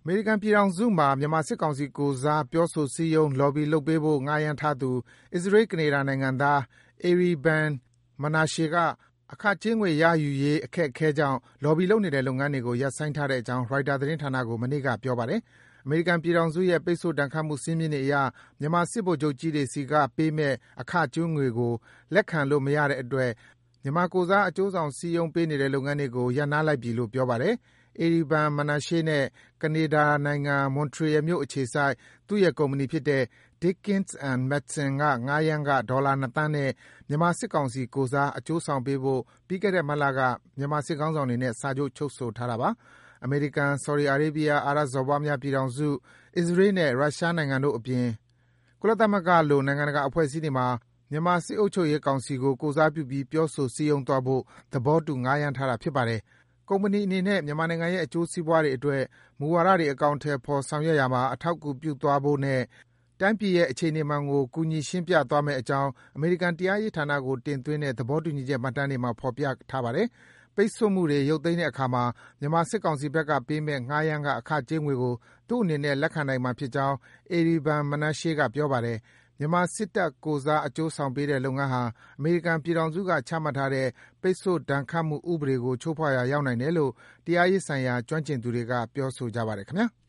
မေရိကန်ပြည်ထောင်စုမှာမြန်မာစစ်ကောင်စီကိုယ်စားပြောဆိုစည်းရုံး Lobby လုပ်ပေးဖို့ငှားရမ်းထားသူ အစ္စရေး-ကနေဒါနိုင်ငံသား Ari Ben-Menashe က အခကြေးငွေရယူရေးအခက်အခဲကြောင့် Lobby လုပ်နေတဲ့လုပ်ငန်းတွေကို ရပ်ဆိုင်းထားတဲ့အကြောင်း Reuters သတင်းဌာနကို မနေ့က ပြောပါတယ်။ အမေရိကန်ပြည်ထောင်စုရဲ့ ပိတ်ဆို့ဒဏ်ခတ်မှု စည်းမျဉ်းတွေအရ မြန်မာစစ်ဗိုလ်ချုပ်ကြီးတွေဆီကပေးမယ့် အခကြေးငွေကို လက်ခံလို့မရတဲ့အတွက် မြန်မာကိုယ်စား အကျိုးဆောင်စည်းရုံးပေးနေတဲ့လုပ်ငန်းတွေကို ရပ်နားလိုက်ပြီလို့ ပြောပါတယ်။ Ari Ben-Menashe နဲ့ ကနေဒါနိုင်ငံ၊ Montreal မြို့အခြေစိုက် သူ့ရဲ့ကုမ္ပဏီဖြစ်တဲ့ Dickens & Madson က ငှားရမ်းခ ဒေါ်လာ ၂ သန်းနဲ့ မြန်မာစစ်ကောင်စီကိုယ်စား အကျိုးဆောင်ပေးဖို့ ပြီးခဲ့တဲ့မတ်လက မြန်မာစစ်ခေါင်းဆောင်တွေနဲ့ စာချုပ် ချုပ်ဆိုထားတာပါ။ အမေရိကန်၊ ဆော်ဒီအာရေးဗီးယား အာရပ်စော်ဘွားများပြည်ထောင်စု၊ အစ္စရေးနဲ့ ရုရှားနိုင်ငံတို့အပြင် ကုလသမဂ္ဂလို နိုင်ငံတကာအဖွဲ့အစည်းတွေမှာ မြန်မာစစ်အုပ်ချုပ်ရေးကောင်စီကို ကိုယ်စားပြုပြီး ပြောဆိုစည်းရုံးသွားဖို့ သဘောတူ ငှားရမ်းထားတာ ဖြစ်ပါတယ်။ ကုမ္ပဏီအနေနဲ့ မြန်မာနိုင်ငံရဲ့ အကျိုးစီးပွားတွေအတွက် မူဝါဒတွေ အကောင်အထည်ဖော်ဆောင်ရွက်ရာမှာ အထောက်အကူပြုသွားဖို့နဲ့ တိုင်းပြည်ရဲ့ အခြေအနေမှန်ကို ကူညီရှင်းပြသွားမယ့်အကြောင်း အမေရိကန်တရားရေးဌာနကို တင်သွင်းတဲ့ သဘောတူညီချက် မှတ်တမ်းတွေမှာ ဖော်ပြထားပါတယ်။ ပိတ်ဆို့မှုတွေ ရုပ်သိမ်းတဲ့အခါမှာ မြန်မာစစ်ကောင်စီဘက်ကပေးမယ့် ငှားရမ်းခ အခကြေးငွေကို သူ့အနေနဲ့ လက်ခံနိုင်မှာဖြစ်ကြောင်း Ari Ben-Menashe က ပြောပါတယ်။ မြန်မာစစ်တပ်ကိုယ်စား အကျိုးဆောင်ပေးတဲ့လုပ်ငန်းဟာ အမေရိကန်ပြည်ထောင်စုက ချမှတ်ထားတဲ့ ပိတ်ဆို့ဒဏ်ခတ်မှုဥပဒေကို ချိုးဖောက်ရာရောက်နိုင်တယ်လို့ တရားရေးဆိုင်ရာ ကျွမ်းကျင်သူတွေက ပြောဆိုကြပါတယ် ခင်ဗျား။